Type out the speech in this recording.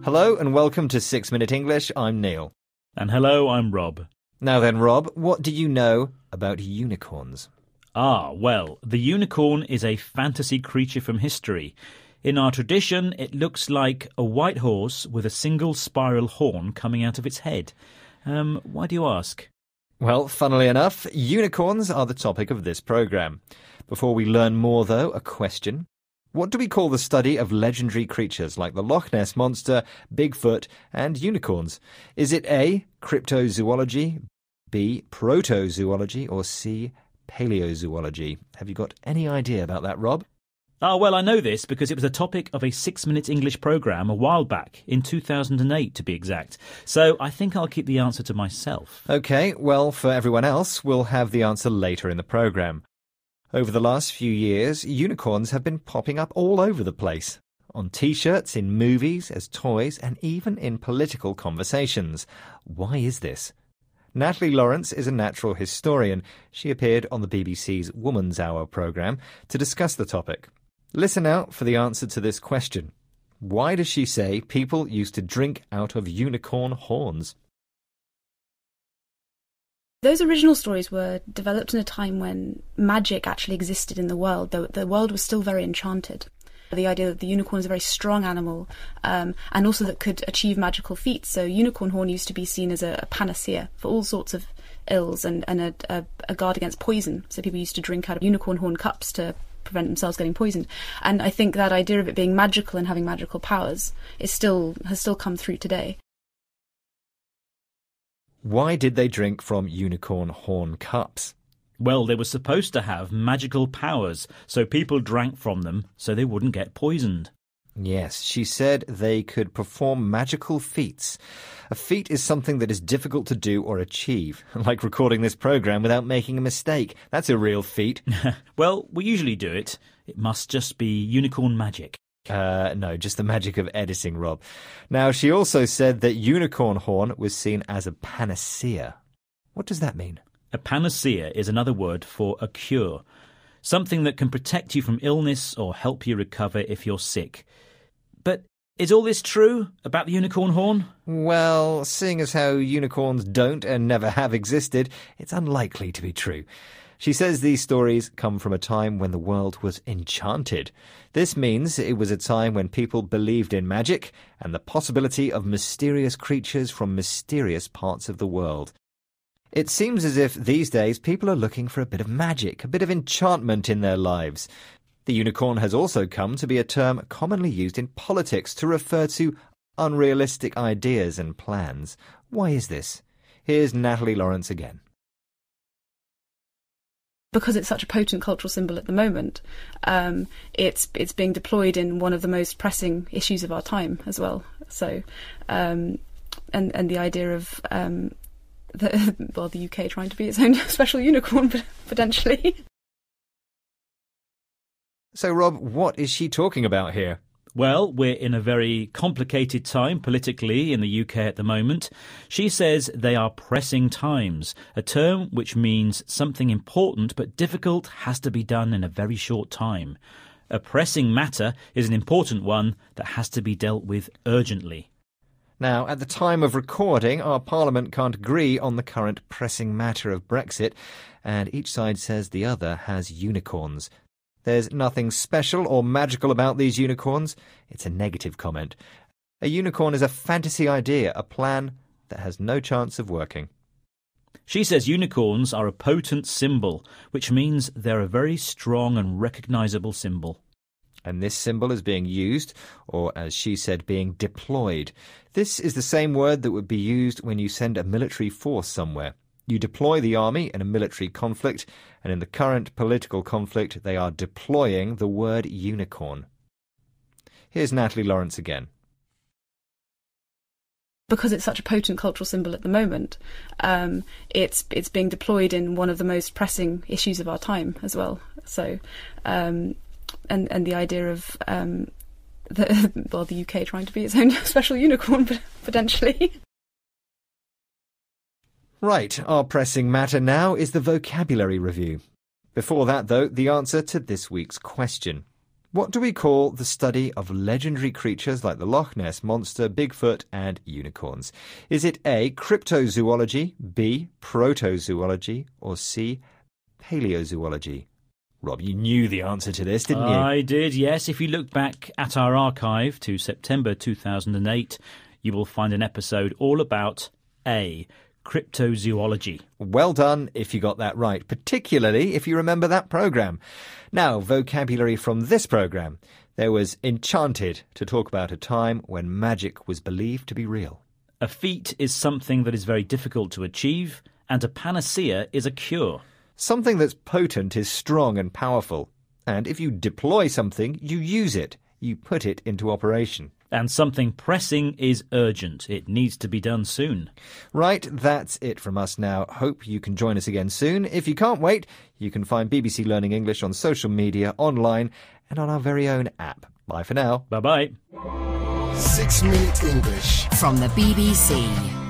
Hello and welcome to 6 Minute English. I'm Neil. And hello, I'm Rob. Now then, Rob, what do you know about unicorns? Well, the unicorn is a fantasy creature from history. In our tradition, it looks like a white horse with a single spiral horn coming out of its head. Why do you ask? Well, funnily enough, unicorns are the topic of this programme. Before we learn more, though, a question. What do we call the study of legendary creatures like the Loch Ness Monster, Bigfoot and unicorns? Is it A, cryptozoology, B, protozoology or C, paleozoology? Have you got any idea about that, Rob? Well, I know this because it was a topic of a 6 Minute English programme a while back, in 2008 to be exact. So I think I'll keep the answer to myself. OK, well, for everyone else, we'll have the answer later in the programme. Over the last few years, unicorns have been popping up all over the place. On T-shirts, in movies, as toys, and even in political conversations. Why is this? Natalie Lawrence is a natural historian. She appeared on the BBC's Woman's Hour programme to discuss the topic. Listen out for the answer to this question. Why does she say people used to drink out of unicorn horns? Those original stories were developed in a time when magic actually existed in the world, though the world was still very enchanted. The idea that the unicorn is a very strong animal and also that could achieve magical feats. So unicorn horn used to be seen as a panacea for all sorts of ills and a guard against poison. So people used to drink out of unicorn horn cups to prevent themselves getting poisoned. And I think that idea of it being magical and having magical powers has still come through today. Why did they drink from unicorn horn cups? Well, they were supposed to have magical powers, so people drank from them so they wouldn't get poisoned. Yes, she said they could perform magical feats. A feat is something that is difficult to do or achieve, like recording this programme without making a mistake. That's a real feat. Well, we usually do it. It must just be unicorn magic. No, just the magic of editing, Rob. Now, she also said that unicorn horn was seen as a panacea. What does that mean? A panacea is another word for a cure, something that can protect you from illness or help you recover if you're sick. But is all this true about the unicorn horn? Well, seeing as how unicorns don't and never have existed, it's unlikely to be true. She says these stories come from a time when the world was enchanted. This means it was a time when people believed in magic and the possibility of mysterious creatures from mysterious parts of the world. It seems as if these days people are looking for a bit of magic, a bit of enchantment in their lives. The unicorn has also come to be a term commonly used in politics to refer to unrealistic ideas and plans. Why is this? Here's Natalie Lawrence again. Because it's such a potent cultural symbol at the moment, it's being deployed in one of the most pressing issues of our time as well. So, and the idea of the UK trying to be its own special unicorn potentially. So, Rob, what is she talking about here? Well, we're in a very complicated time politically in the UK at the moment. She says they are pressing times, a term which means something important but difficult has to be done in a very short time. A pressing matter is an important one that has to be dealt with urgently. Now, at the time of recording, our Parliament can't agree on the current pressing matter of Brexit, and each side says the other has unicorns. There's nothing special or magical about these unicorns. It's a negative comment. A unicorn is a fantasy idea, a plan that has no chance of working. She says unicorns are a potent symbol, which means they're a very strong and recognisable symbol. And this symbol is being used, or as she said, being deployed. This is the same word that would be used when you send a military force somewhere. You deploy the army in a military conflict, and in the current political conflict, they are deploying the word unicorn. Here's Natalie Lawrence again. Because it's such a potent cultural symbol at the moment, it's being deployed in one of the most pressing issues of our time as well. So, and the idea of the UK trying to be its own special unicorn potentially. Right, our pressing matter now is the vocabulary review. Before that, though, the answer to this week's question. What do we call the study of legendary creatures like the Loch Ness Monster, Bigfoot and unicorns? Is it A, cryptozoology, B, protozoology, or C, paleozoology? Rob, you knew the answer to this, didn't you? I did, yes. If you look back at our archive to September 2008, you will find an episode all about A, cryptozoology. Well done if you got that right, particularly if you remember that programme. Now, vocabulary from this programme. There was enchanted, to talk about a time when magic was believed to be real. A feat is something that is very difficult to achieve, and a panacea is a cure. Something that's potent is strong and powerful. And if you deploy something, you use it. You put it into operation. And something pressing is urgent. It needs to be done soon. Right, that's it from us now. Hope you can join us again soon. If you can't wait, you can find BBC Learning English on social media, online, and on our very own app. Bye for now. Bye-bye. 6 Minute English from the BBC.